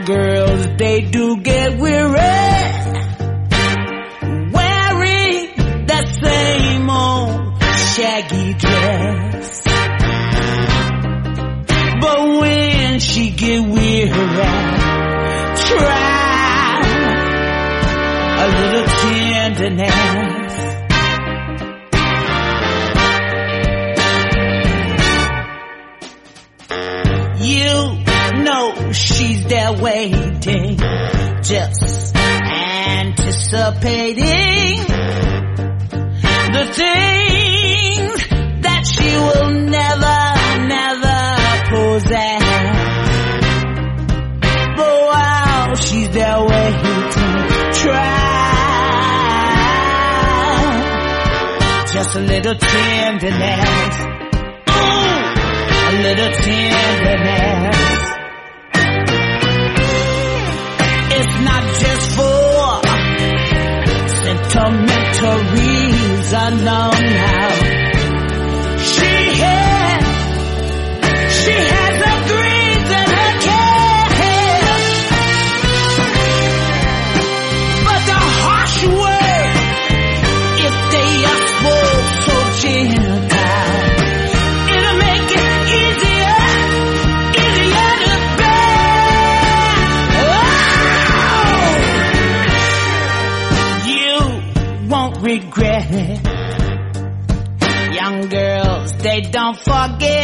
Young girls, they do get weary wearing that same old shaggy dress. But when she get weary, try a little tenderness. You know she's there waiting, just anticipating the things that she will never possess. But while she's there waiting, try just a little tenderness. A little tenderness. It's not just for sentimental reason, no, now. She has her greed and her care, but the harsh words, if they are spoken so gentle, it'll make it easier to bear. Oh! You won't regret it. Young girls, they don't forget.